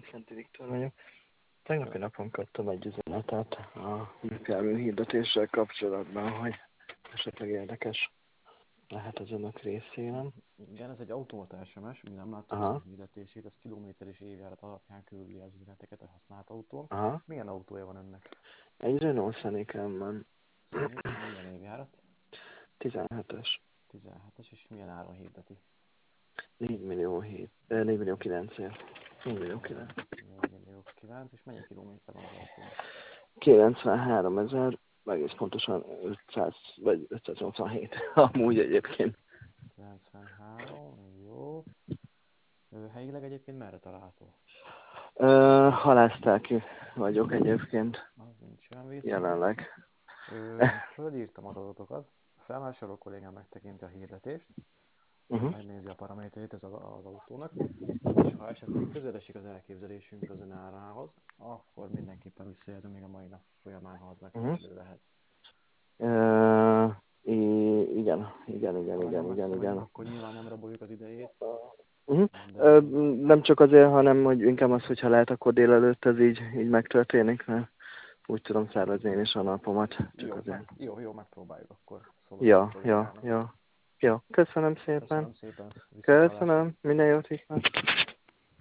Szenti Viktor vagyok. Tegnapi napon kaptam egy üzenetet a gépjármű hirdetéssel kapcsolatban, hogy esetleg érdekes lehet az önök részéren. Igen, ez egy automata SMS, mi nem láttuk az Aha, ön hirdetését, ez kilométer és évjárat alapján küldi az üzeneteket a használt autón. aha. Milyen autója van önnek? Egy Renault Scenic-em van. Scenic, milyen évjárat? 17-es. 17-es, és milyen áron hirdeti? 4 millió 7, 4 millió 9-ért. 4 millió 9. 4 millió 9, és mennyi kilométer van az autón? 93 000, egész pontosan 500 vagy 587 amúgy egyébként. 93, jó. Helyileg egyébként merre található? Halásztáki vagyok egyébként Az nincs olyan vészes. jelenleg. Fölírtam az adatokat, a felmásoló kollégám megtekinti a hirdetést, Uh-huh. megnézi a paraméterét az autónak, és ha esetleg közel esik az elképzelésünk az ön árához, akkor mindenképpen visszajelzem még a mai nap folyamán, ha az Uh-huh. megfelelő lehet. Ha nem messze megyünk, Igen. akkor nyilván nem raboljuk az idejét, Uh-huh. de Nem csak azért, hanem hogy inkább az, hogyha lehet, akkor délelőtt ez így megtörténik, mert úgy tudom szervezni én is a napomat, csak azért. jó, megpróbáljuk akkor. Szólok a Ja. kollégának. Jó, köszönöm szépen. Köszönöm szépen, viszont hallásra. Köszönöm, minden jót kívánok.